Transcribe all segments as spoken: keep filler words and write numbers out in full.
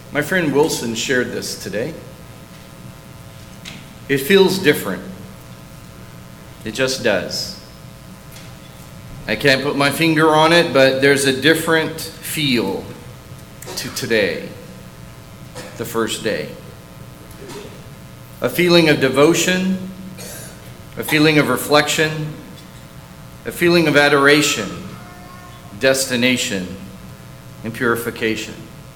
My friend Wilson shared this today. It feels different. It just does. I can't put my finger on it, but there's a different feel to today, the first day. A feeling of devotion, a feeling of reflection, a feeling of adoration, destination, and purification.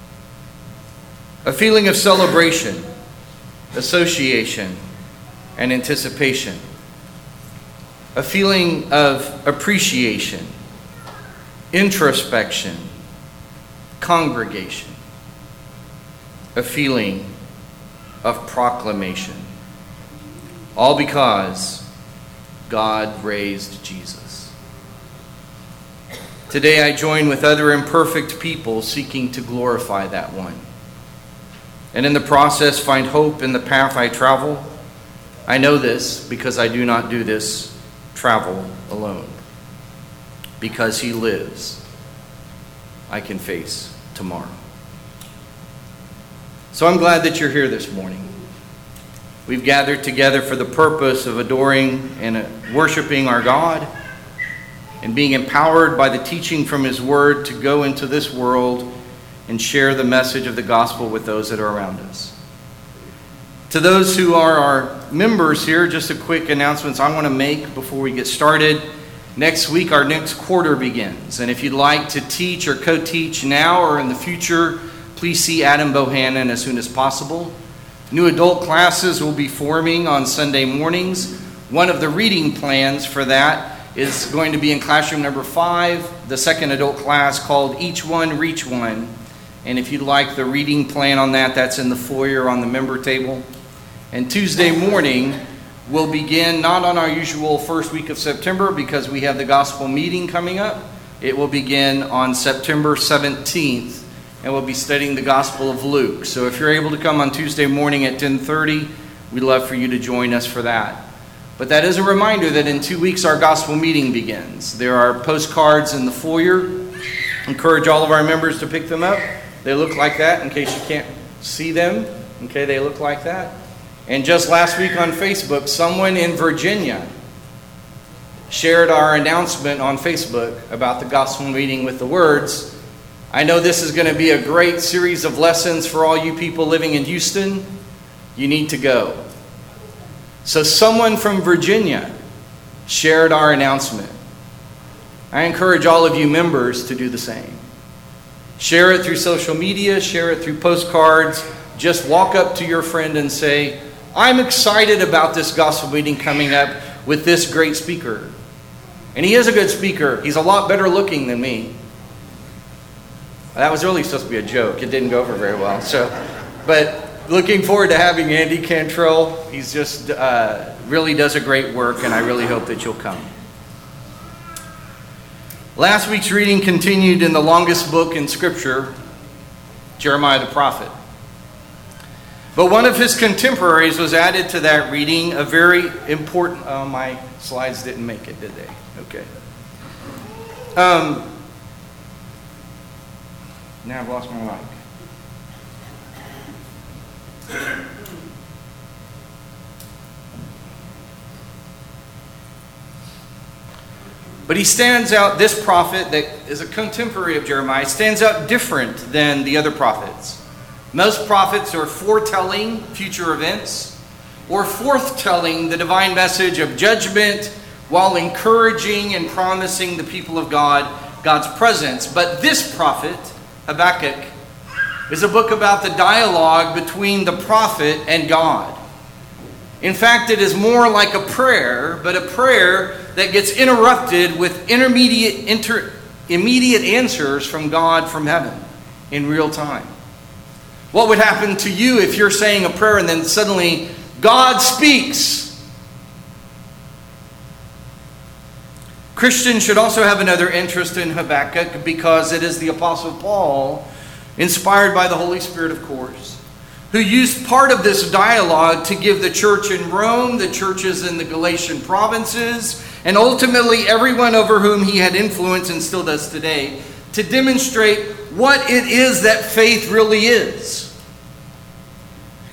A feeling of celebration, association, and anticipation. A feeling of appreciation, introspection, congregation. A feeling of proclamation. All because God raised Jesus. Today I join with other imperfect people seeking to glorify that one. And in the process find hope in the path I travel. I know this because I do not do this travel alone. Because he lives, I can face tomorrow. So I'm glad that you're here this morning. We've gathered together for the purpose of adoring and worshiping our God and being empowered by the teaching from his word to go into this world and share the message of the gospel with those that are around us. To those who are our members here, just a quick announcement I want to make before we get started. Next week, our next quarter begins. And if you'd like to teach or co-teach now or in the future, please see Adam Bohannon as soon as possible. New adult classes will be forming on Sunday mornings. One of the reading plans for that is going to be in classroom number five, the second adult class called Each One, Reach One. And if you'd like the reading plan on that, that's in the foyer on the member table. And Tuesday morning, we'll begin not on our usual first week of September because we have the gospel meeting coming up. It will begin on September seventeenth, and we'll be studying the Gospel of Luke. So if you're able to come on Tuesday morning at ten thirty, we'd love for you to join us for that. But that is a reminder that in two weeks our gospel meeting begins. There are postcards in the foyer. Encourage all of our members to pick them up. They look like that in case you can't see them. Okay, they look like that. And just last week on Facebook, someone in Virginia shared our announcement on Facebook about the gospel meeting with the words, I know this is going to be a great series of lessons for all you people living in Houston. You need to go. So someone from Virginia shared our announcement. I encourage all of you members to do the same. Share it through social media, share it through postcards. Just walk up to your friend and say, I'm excited about this gospel meeting coming up with this great speaker. And he is a good speaker. He's a lot better looking than me. That was really supposed to be a joke. It didn't go over very well. So, but looking forward to having Andy Cantrell. He's just uh, really does a great work, and I really hope that you'll come. Last week's reading continued in the longest book in Scripture, Jeremiah the prophet. But one of his contemporaries was added to that reading, a very important... Oh, my slides didn't make it, did they? Okay. Um, now I've lost my mic. But he stands out, this prophet that is a contemporary of Jeremiah, stands out different than the other prophets. Most prophets are foretelling future events or forthtelling the divine message of judgment while encouraging and promising the people of God God's presence. But this prophet, Habakkuk, is a book about the dialogue between the prophet and God. In fact, it is more like a prayer, but a prayer that gets interrupted with intermediate, inter, immediate answers from God from heaven in real time. What would happen to you if you're saying a prayer and then suddenly God speaks? Christians should also have another interest in Habakkuk because it is the Apostle Paul, inspired by the Holy Spirit, of course, who used part of this dialogue to give the church in Rome, the churches in the Galatian provinces, and ultimately everyone over whom he had influence and still does today, to demonstrate what it is that faith really is.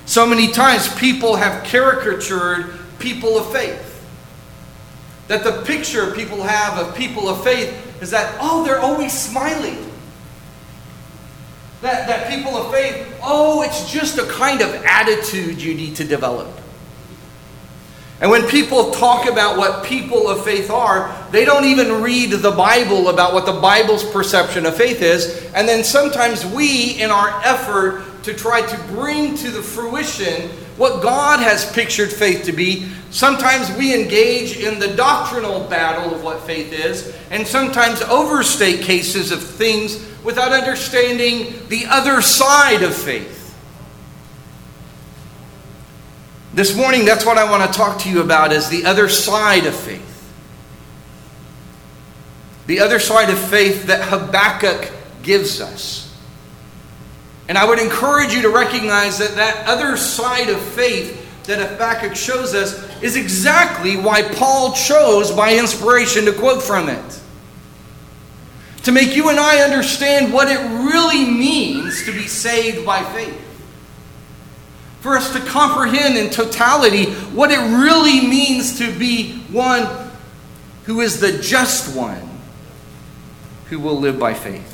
So many times people have caricatured people of faith. That the picture people have of people of faith is that, oh, they're always smiling. That, that people of faith, oh, it's just a kind of attitude you need to develop. And when people talk about what people of faith are, they don't even read the Bible about what the Bible's perception of faith is. And then sometimes we, in our effort to try to bring to the fruition what God has pictured faith to be, sometimes we engage in the doctrinal battle of what faith is, and sometimes overstate cases of things without understanding the other side of faith. This morning, that's what I want to talk to you about, is the other side of faith. The other side of faith that Habakkuk gives us. And I would encourage you to recognize that that other side of faith that Habakkuk shows us is exactly why Paul chose by inspiration to quote from it. To make you and I understand what it really means to be saved by faith. For us to comprehend in totality what it really means to be one who is the just one who will live by faith.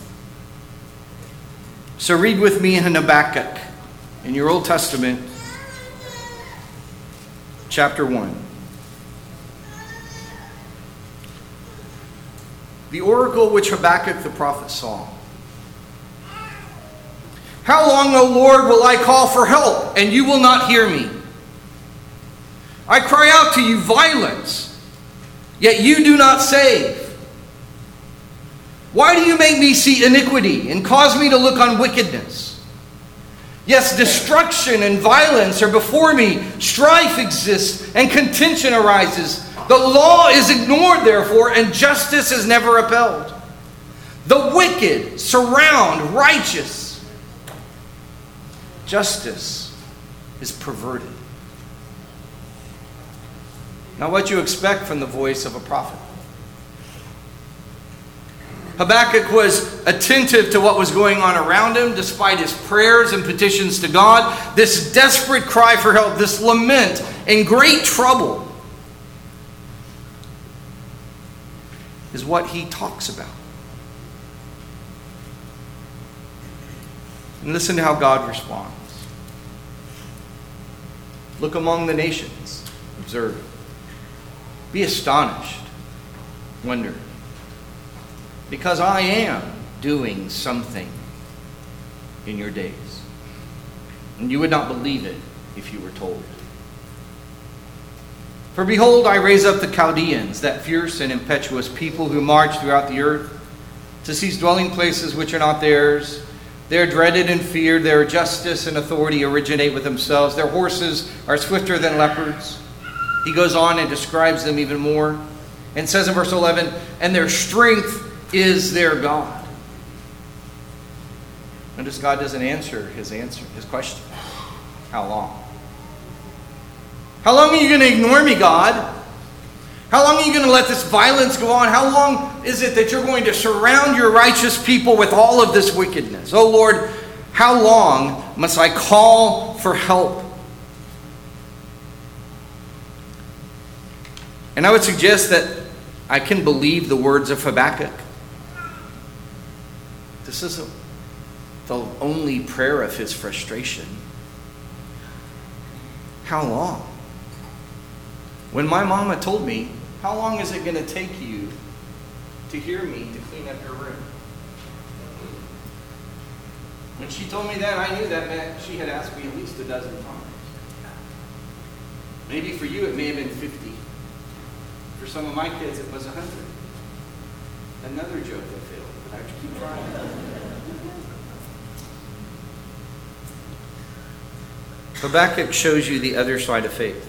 So read with me in Habakkuk in your Old Testament, chapter one. The oracle which Habakkuk the prophet saw. How long, O Lord, will I call for help, and you will not hear me? I cry out to you violence, yet you do not save. Why do you make me see iniquity and cause me to look on wickedness? Yes, destruction and violence are before me. Strife exists and contention arises. The law is ignored, therefore, and justice is never upheld. The wicked surround righteous. Justice is perverted. Now, what you expect from the voice of a prophet. Habakkuk was attentive to what was going on around him, despite his prayers and petitions to God. This desperate cry for help, this lament in great trouble, is what he talks about. And listen to how God responds. Look among the nations. Observe. Be astonished. Wonder. Because I am doing something in your days. And you would not believe it if you were told. For behold, I raise up the Chaldeans, that fierce and impetuous people who march throughout the earth, to seize dwelling places which are not theirs. They are dreaded and feared. Their justice and authority originate with themselves. Their horses are swifter than leopards. He goes on and describes them even more. And says in verse eleven, and their strength is their God. Notice God doesn't answer his answer, his question. How long? How long are you going to ignore me, God? How long are you going to let this violence go on? How long is it that you're going to surround your righteous people with all of this wickedness? Oh Lord, how long must I call for help? And I would suggest that I can believe the words of Habakkuk. This isn't the only prayer of his frustration. How long? When my mama told me, how long is it going to take you to hear me to clean up your room? When she told me that, I knew that meant she had asked me at least a dozen times. Maybe for you it may have been fifty. For some of my kids it was a hundred. Another joke that failed, but I have to keep trying. Habakkuk shows you the other side of faith.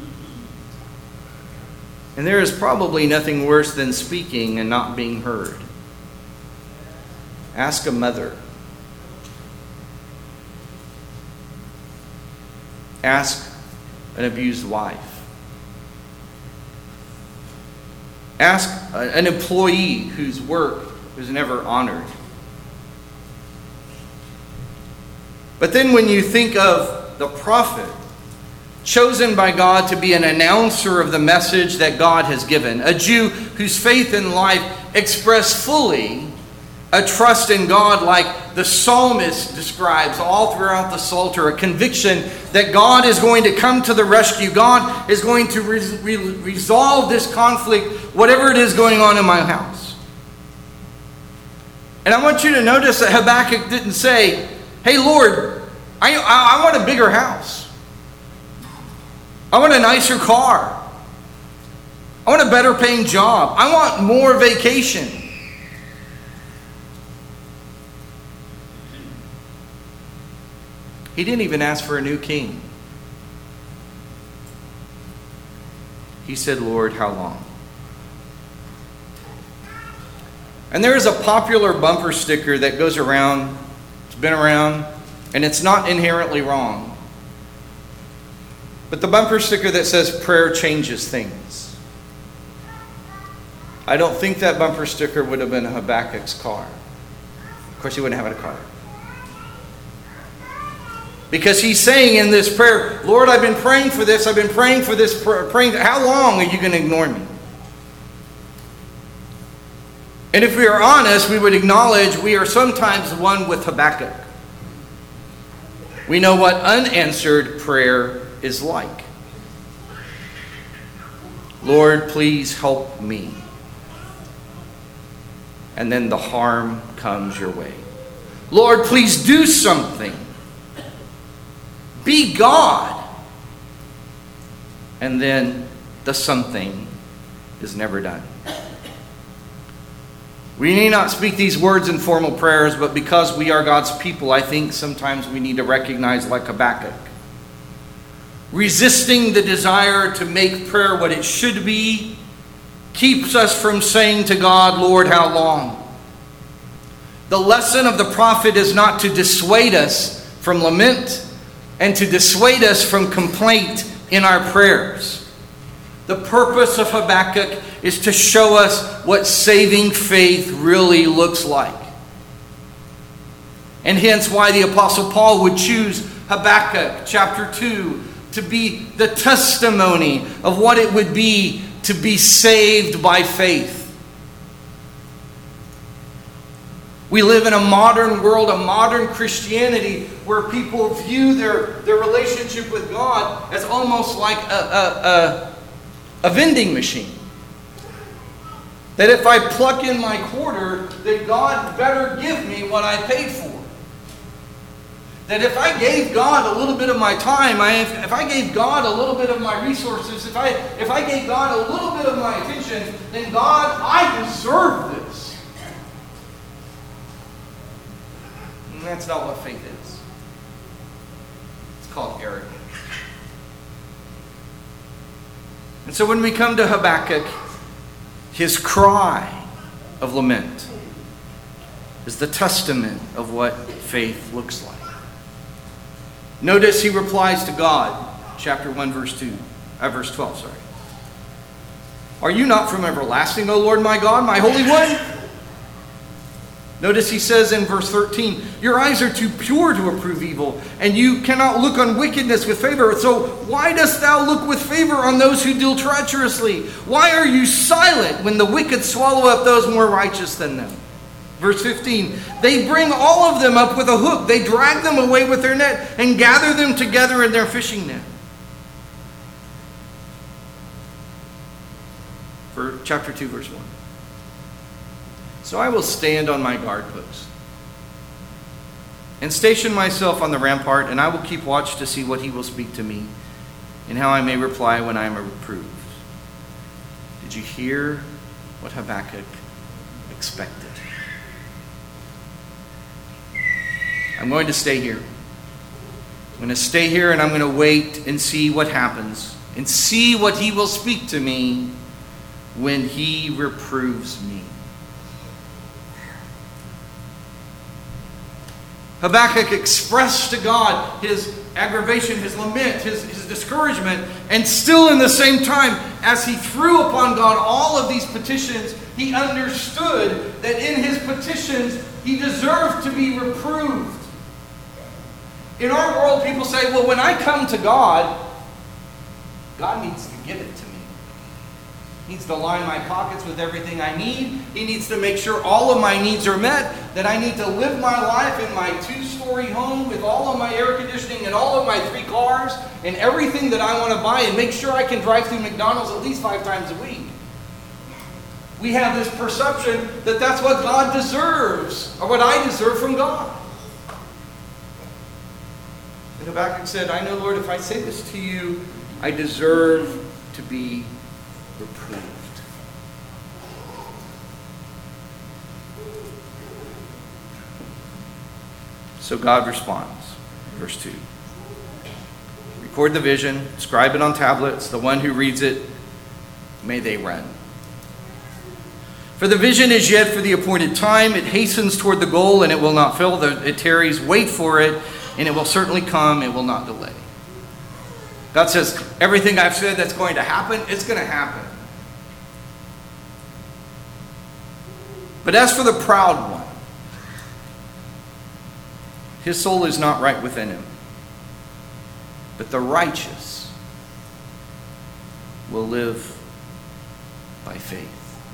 And there is probably nothing worse than speaking and not being heard. Ask a mother. Ask an abused wife. Ask an employee whose work was never honored. But then when you think of the prophet, chosen by God to be an announcer of the message that God has given. A Jew whose faith and life express fully a trust in God, like the psalmist describes all throughout the Psalter, a conviction that God is going to come to the rescue. God is going to re- re- resolve this conflict, whatever it is going on in my house. And I want you to notice that Habakkuk didn't say, hey, Lord, I, I, I want a bigger house. I want a nicer car. I want a better paying job. I want more vacation. He didn't even ask for a new king. He said, Lord, how long? And there is a popular bumper sticker that goes around, it's been around, and it's not inherently wrong. But the bumper sticker that says prayer changes things. I don't think that bumper sticker would have been Habakkuk's car. Of course, he wouldn't have a car. Because he's saying in this prayer, Lord, I've been praying for this, I've been praying for this, praying. How long are you going to ignore me? And if we are honest, we would acknowledge we are sometimes one with Habakkuk. We know what unanswered prayer is like. Lord, please help me. And then the harm comes your way. Lord, please do something. Be God. And then the something is never done. We need not speak these words in formal prayers, but because we are God's people, I think sometimes we need to recognize, like Habakkuk, resisting the desire to make prayer what it should be keeps us from saying to God, Lord, how long? The lesson of the prophet is not to dissuade us from lament and to dissuade us from complaint in our prayers. The purpose of Habakkuk is to show us what saving faith really looks like. And hence why the Apostle Paul would choose Habakkuk chapter two to be the testimony of what it would be to be saved by faith. We live in a modern world, a modern Christianity, where people view their, their relationship with God as almost like a, a, a, a vending machine. That if I pluck in my quarter, that God better give me what I paid for. That if I gave God a little bit of my time, I, if I gave God a little bit of my resources, if I, if I gave God a little bit of my attention, then God, I deserve this. And that's not what faith is. It's called arrogance. And so when we come to Habakkuk, his cry of lament is the testament of what faith looks like. Notice he replies to God, chapter one, verse two, uh, verse twelve, sorry. Are you not from everlasting, O Lord my God, my Holy One? Notice he says in verse thirteen, your eyes are too pure to approve evil, and you cannot look on wickedness with favor. So why dost thou look with favor on those who deal treacherously? Why are you silent when the wicked swallow up those more righteous than them? Verse fifteen, they bring all of them up with a hook. They drag them away with their net and gather them together in their fishing net. For chapter two, verse one. So I will stand on my guard post and station myself on the rampart, and I will keep watch to see what he will speak to me and how I may reply when I am reproved. Did you hear what Habakkuk expected? I'm going to stay here. I'm going to stay here and I'm going to wait and see what happens and see what he will speak to me when he reproves me. Habakkuk expressed to God his aggravation, his lament, his, his discouragement, and still in the same time, as he threw upon God all of these petitions, he understood that in his petitions he deserved to be reproved. In our world, people say, well, when I come to God, God needs to give it to me. He needs to line my pockets with everything I need. He needs to make sure all of my needs are met. That I need to live my life in my two-story home with all of my air conditioning and all of my three cars and everything that I want to buy, and make sure I can drive through McDonald's at least five times a week. We have this perception that that's what God deserves, or what I deserve from God. And Habakkuk said, I know, Lord, if I say this to you, I deserve to be reproved. So God responds. Verse two. Record the vision, scribe it on tablets. The one who reads it, may they run. For the vision is yet for the appointed time. It hastens toward the goal, and it will not fail. It tarries. Wait for it, and it will certainly come. It will not delay. God says, everything I've said that's going to happen, it's going to happen. But as for the proud one, his soul is not right within him. But the righteous will live by faith.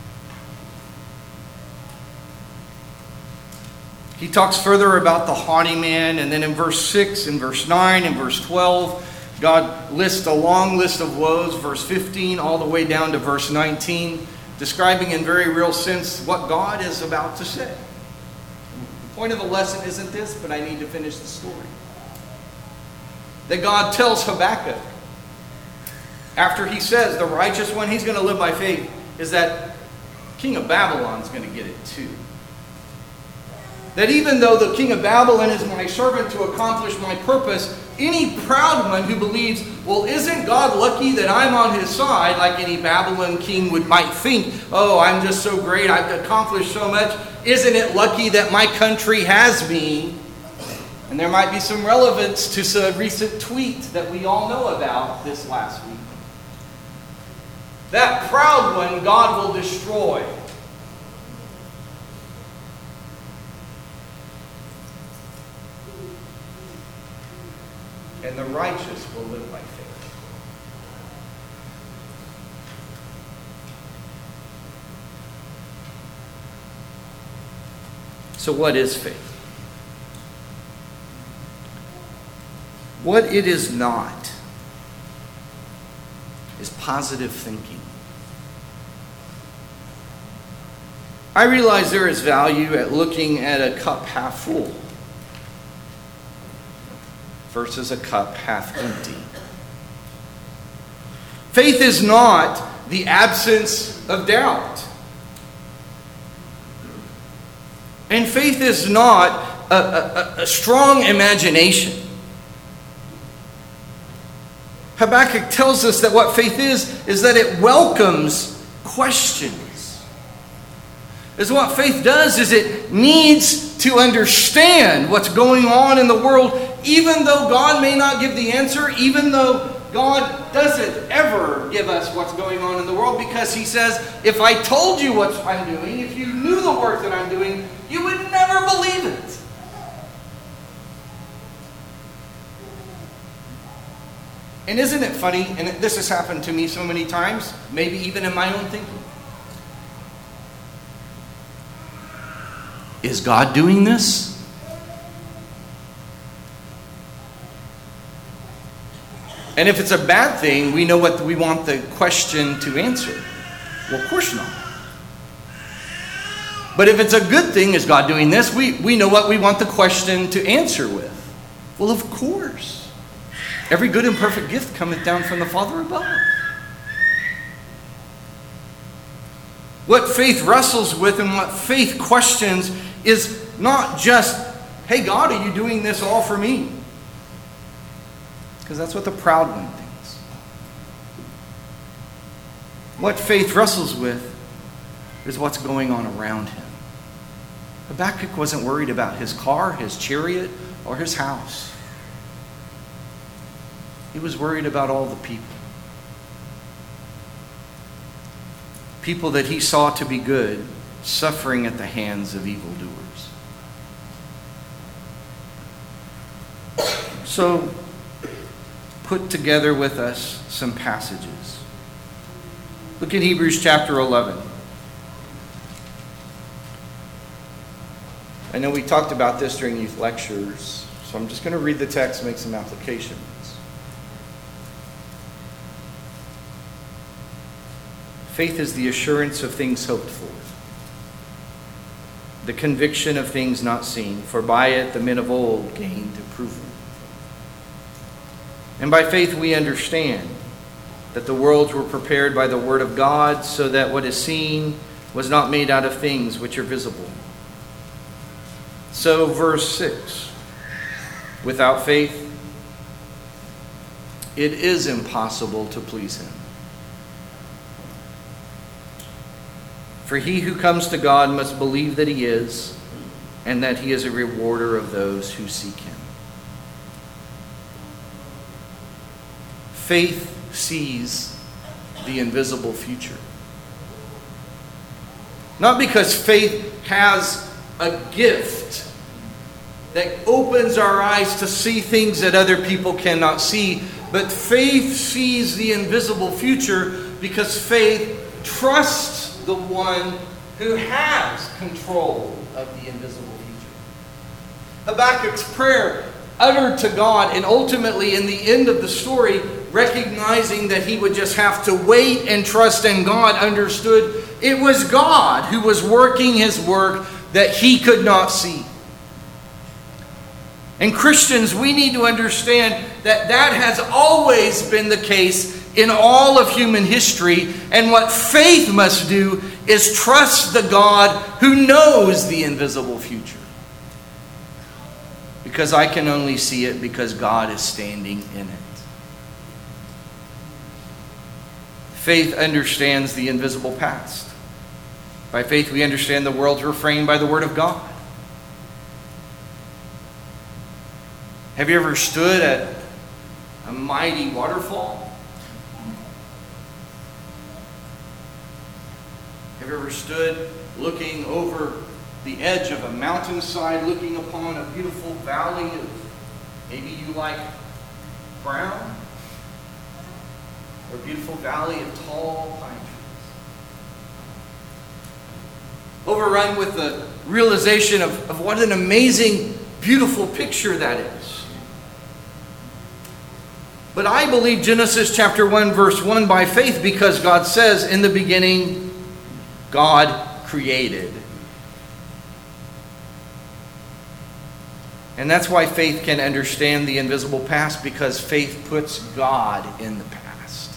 He talks further about the haughty man, and then in verse six, in verse nine, in verse twelve, God lists a long list of woes, verse fifteen all the way down to verse nineteen, describing in very real sense what God is about to say. The point of the lesson isn't this, but I need to finish the story. That God tells Habakkuk, after he says the righteous one, he's going to live by faith, is that king of Babylon's going to get it too. That even though the king of Babylon is my servant to accomplish my purpose, any proud one who believes, well, isn't God lucky that I'm on his side, like any Babylon king would might think, oh, I'm just so great, I've accomplished so much. Isn't it lucky that my country has me? And there might be some relevance to a recent tweet that we all know about this last week. That proud one God will destroy. And the righteous will live by faith. So what is faith? What it is not is positive thinking. I realize there is value at looking at a cup half full versus a cup half empty. Faith is not the absence of doubt. And faith is not a, a, a strong imagination. Habakkuk tells us that what faith is, is that it welcomes questions. Is what faith does is it needs to understand what's going on in the world, even though God may not give the answer, even though God doesn't ever give us what's going on in the world, because he says, if I told you what I'm doing, if you knew the work that I'm doing, you would never believe it. And isn't it funny, and this has happened to me so many times, maybe even in my own thinking. Is God doing this? And if it's a bad thing, we know what we want the question to answer. Well, of course not. But if it's a good thing, is God doing this? We, we know what we want the question to answer with. Well, of course. Every good and perfect gift cometh down from the Father above. What faith wrestles with and what faith questions is not just, hey God, are you doing this all for me? Because that's what the proud one thinks. What faith wrestles with is what's going on around him. Habakkuk wasn't worried about his car, his chariot, or his house. He was worried about all the people. People that he saw to be good, suffering at the hands of evildoers. So, put together with us some passages. Look at Hebrews chapter eleven. I know we talked about this during youth lectures, so I'm just going to read the text and make some applications. Faith is the assurance of things hoped for, the conviction of things not seen, for by it the men of old gained approval. And by faith we understand that the worlds were prepared by the word of God, so that what is seen was not made out of things which are visible. So, verse six, without faith, it is impossible to please him. For he who comes to God must believe that he is, and that he is a rewarder of those who seek him. Faith sees the invisible future. Not because faith has a gift that opens our eyes to see things that other people cannot see, but faith sees the invisible future because faith trusts the one who has control of the invisible future. Habakkuk's prayer, uttered to God, and ultimately in the end of the story, recognizing that he would just have to wait and trust in God, understood it was God who was working his work that he could not see. And Christians, we need to understand that that has always been the case in all of human history. And what faith must do is trust the God who knows the invisible future. Because I can only see it because God is standing in it. Faith understands the invisible past. By faith we understand the worlds were framed by the word of God. Have you ever stood at a mighty waterfall? Have you ever stood looking over the edge of a mountainside, looking upon a beautiful valley of, maybe you like brown, or a beautiful valley of tall pine trees? Overrun with the realization of, of what an amazing, beautiful picture that is. But I believe Genesis chapter one, verse one by faith, because God says, in the beginning, God created. And that's why faith can understand the invisible past, because faith puts God in the past.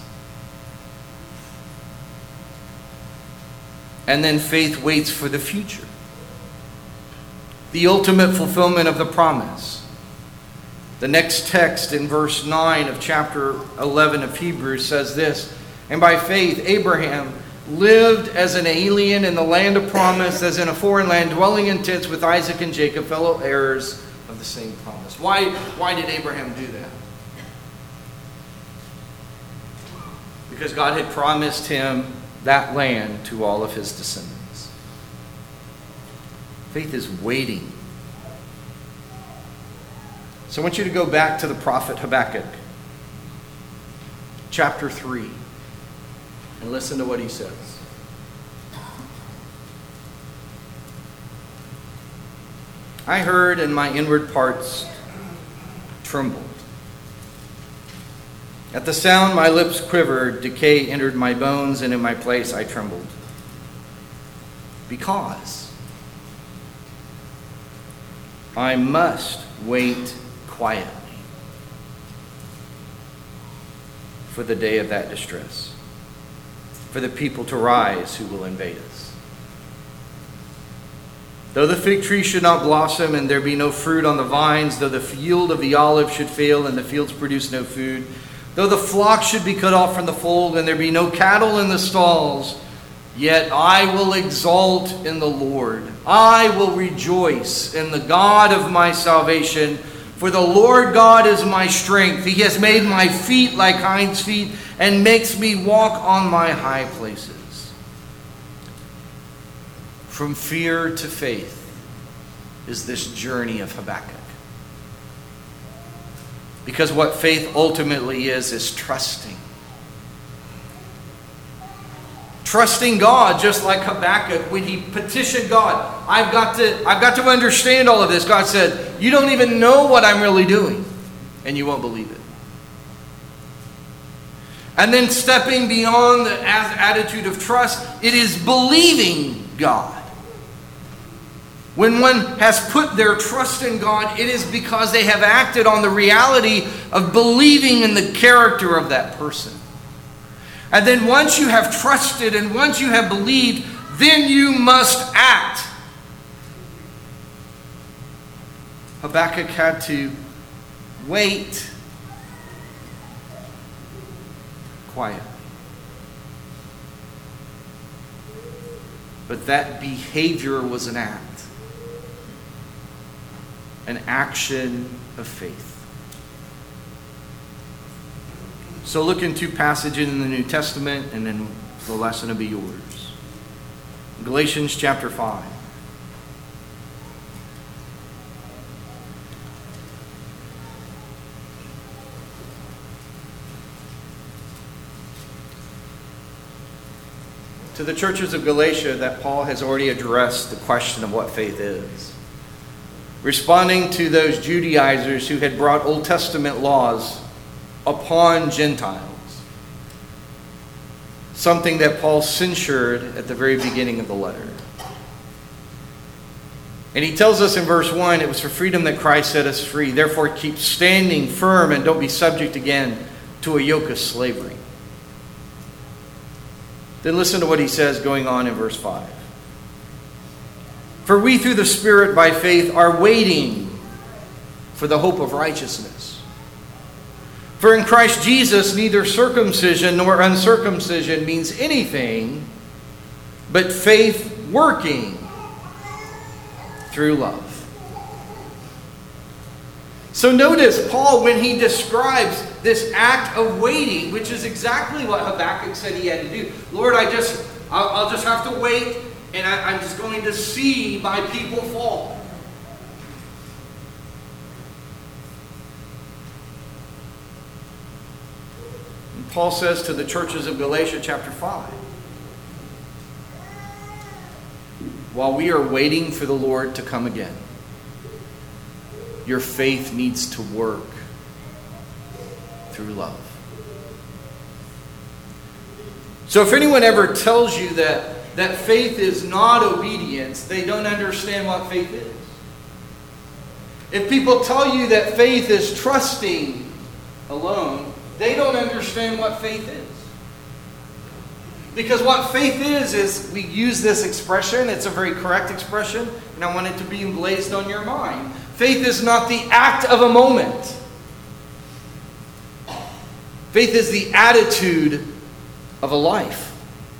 And then faith waits for the future, the ultimate fulfillment of the promise. The next text in verse nine of chapter eleven of Hebrews says this: and by faith Abraham lived as an alien in the land of promise, as in a foreign land, dwelling in tents with Isaac and Jacob, fellow heirs of the same promise. Why, why did Abraham do that? Because God had promised him that land to all of his descendants. Faith is waiting. So I want you to go back to the prophet Habakkuk, chapter three, and listen to what he says. I heard, and my inward parts trembled. At the sound my lips quivered, decay entered my bones, and in my place I trembled. Because I must wait quietly for the day of that distress, for the people to rise who will invade us. Though the fig tree should not blossom and there be no fruit on the vines, though the yield of the olive should fail and the fields produce no food, though the flock should be cut off from the fold and there be no cattle in the stalls, yet I will exult in the Lord. I will rejoice in the God of my salvation. For the Lord God is my strength. He has made my feet like hinds' feet and makes me walk on my high places. From fear to faith is this journey of Habakkuk. Because what faith ultimately is, is trusting. Trusting God, just like Habakkuk when he petitioned God. I've got to, I've got to understand all of this. God said, you don't even know what I'm really doing, and you won't believe it. And then stepping beyond the attitude of trust, it is believing God. When one has put their trust in God, it is because they have acted on the reality of believing in the character of that person. And then once you have trusted and once you have believed, then you must act. Habakkuk had to wait quietly. But that behavior was an act. An action of faith. So look into passages in the New Testament, and then the lesson will be yours. Galatians chapter five. To the churches of Galatia, that Paul has already addressed the question of what faith is. Responding to those Judaizers who had brought Old Testament laws upon Gentiles. Something that Paul censured at the very beginning of the letter. And he tells us in verse one, it was for freedom that Christ set us free. Therefore keep standing firm and don't be subject again to a yoke of slavery. Then listen to what he says going on in verse five. For we through the Spirit by faith are waiting for the hope of righteousness. For in Christ Jesus neither circumcision nor uncircumcision means anything but faith working through love. So notice Paul, when he describes this act of waiting, which is exactly what Habakkuk said he had to do. Lord, I just, I'll, I'll just have to wait, and I, I'm just going to see my people fall. And Paul says to the churches of Galatia chapter five, while we are waiting for the Lord to come again, your faith needs to work through love. So if anyone ever tells you that, that faith is not obedience, they don't understand what faith is. If people tell you that faith is trusting alone, they don't understand what faith is. Because what faith is, is we use this expression, it's a very correct expression, and I want it to be emblazoned on your mind. Faith is not the act of a moment. Faith is the attitude of a life.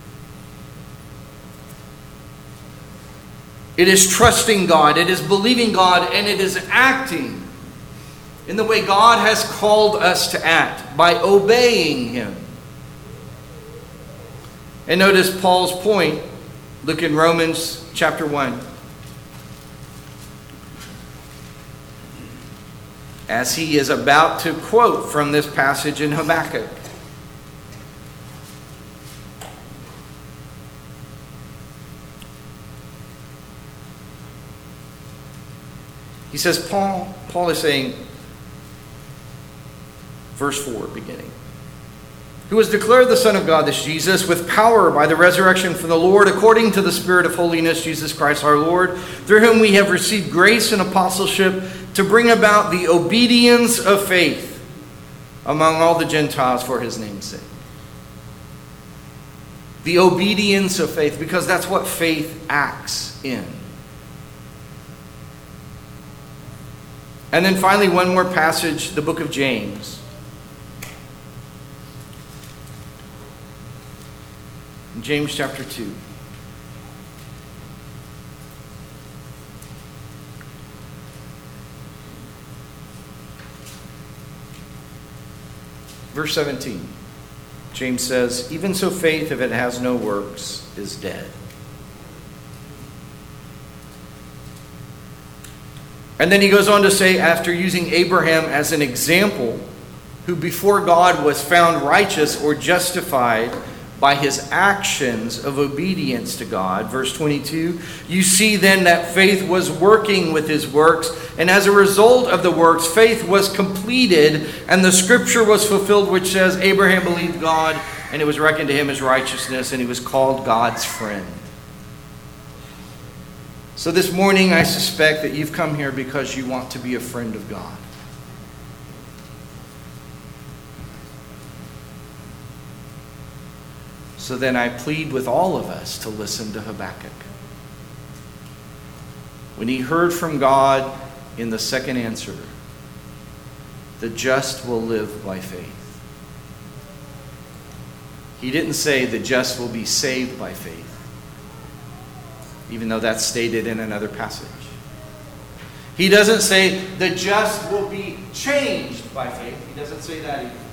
It is trusting God, it is believing God, and it is acting in the way God has called us to act, by obeying Him. And notice Paul's point. Look in Romans chapter one. As he is about to quote from this passage in Habakkuk. He says, Paul, Paul is saying, verse four beginning, who was declared the Son of God, this Jesus, with power by the resurrection from the Lord, according to the Spirit of holiness, Jesus Christ our Lord, through whom we have received grace and apostleship to bring about the obedience of faith among all the Gentiles for His name's sake. The obedience of faith, because that's what faith acts in. And then finally, one more passage, the book of James. James chapter two. Verse seventeen. James says, even so faith, if it has no works, is dead. And then he goes on to say, after using Abraham as an example, who before God was found righteous or justified by his actions of obedience to God. Verse twenty-two, you see then that faith was working with his works, and as a result of the works, faith was completed, and the scripture was fulfilled, which says, Abraham believed God, and it was reckoned to him as righteousness, and he was called God's friend. So this morning, I suspect that you've come here because you want to be a friend of God. So then I plead with all of us to listen to Habakkuk. When he heard from God in the second answer, the just will live by faith. He didn't say the just will be saved by faith, even though that's stated in another passage. He doesn't say the just will be changed by faith. He doesn't say that either.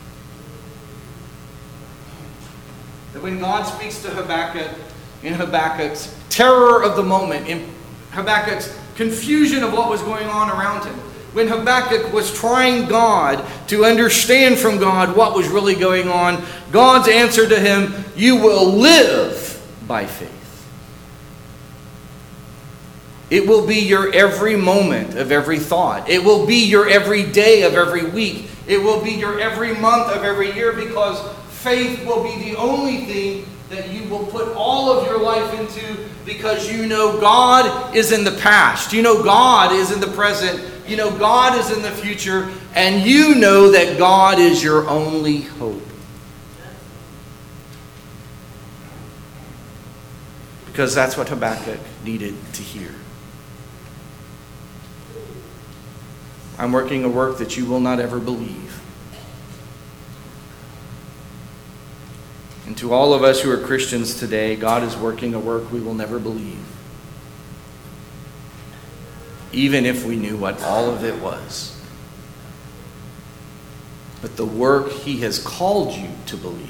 That when God speaks to Habakkuk, in Habakkuk's terror of the moment, in Habakkuk's confusion of what was going on around him, when Habakkuk was trying God to understand from God what was really going on, God's answer to him, you will live by faith. It will be your every moment of every thought. It will be your every day of every week. It will be your every month of every year, because faith will be the only thing that you will put all of your life into, because you know God is in the past. You know God is in the present. You know God is in the future. And you know that God is your only hope. Because that's what Habakkuk needed to hear. I'm working a work that you will not ever believe. And to all of us who are Christians today, God is working a work we will never believe. Even if we knew what all of it was. But the work he has called you to believe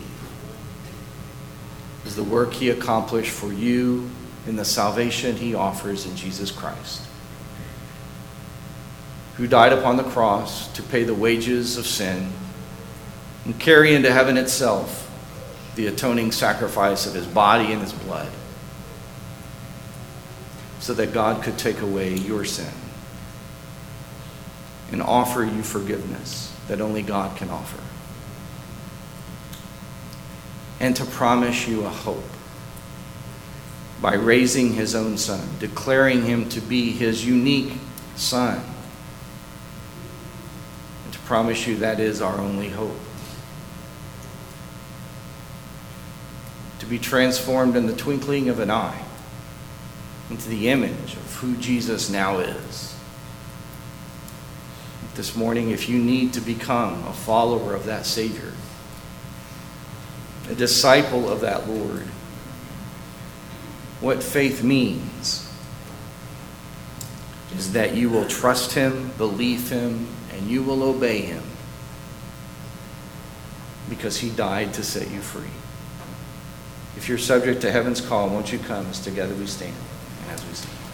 is the work he accomplished for you in the salvation he offers in Jesus Christ, who died upon the cross to pay the wages of sin and carry into heaven itself the atoning sacrifice of his body and his blood, so that God could take away your sin and offer you forgiveness that only God can offer, and to promise you a hope by raising his own son, declaring him to be his unique son, and to promise you that is our only hope. To be transformed in the twinkling of an eye into the image of who Jesus now is. This morning, if you need to become a follower of that Savior, a disciple of that Lord, what faith means is that you will trust him, believe him, and you will obey him, because he died to set you free. If you're subject to heaven's call, won't you come as together we stand and as we sing.